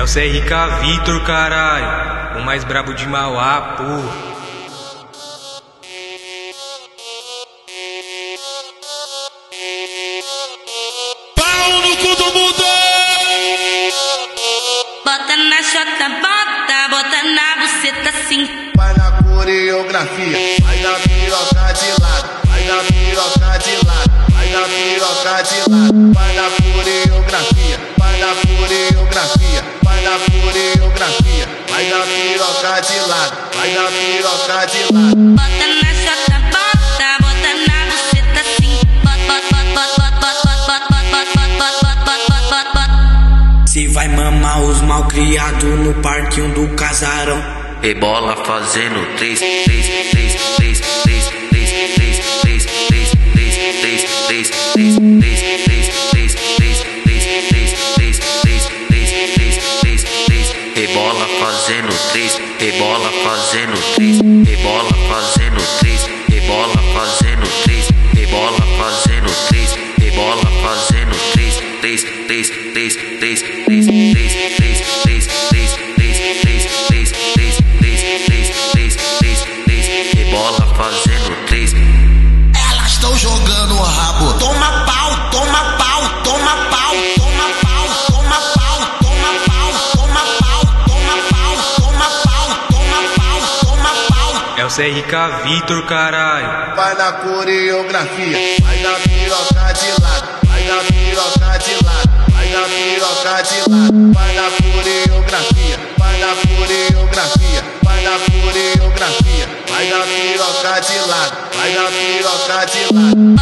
o CRK Vitor, caralho. O mais brabo de Mauá, porra. Pau no cu do mundo! Bota na chota, bota na buceta sim. Vai na coreografia, vai na piroca de lado, vai na piroca de lado, vai na piroca de lado, vai na coreografia, vai na coreografia, vai na coreografia, vai na piroca de lado, vai na piroca de lado. Bota na chota, bota na buceta sim. Se vai mamar os malcriados no parquinho do casarão, rebola fazendo 3, 3, 3, 3, 3, 3, 3, 3, 3, 3, 3, 3, 3, 3, rebola fazendo 3, rebola fazendo 3, rebola fazendo 3, rebola fazendo 3, rebola fazendo 3, rebola fazendo 3, 3, 3, 3, 3, 3, 3, 3, 3, 3, rebola fazendo 3. Elas estão jogando o rabo. Toma pau, toma pau, toma pau, toma pau, toma pau, toma pau, toma pau, toma pau, toma pau, toma pau, toma pau. É o CRK Vitor, caralho. Vai na coreografia, vai na piroca de lado, vai na piroca de lado, vai na piroca de lado, vai na coreografia, vai na coreografia, vai na coreografia, vai na piroca de lado, vai na piroca de lado.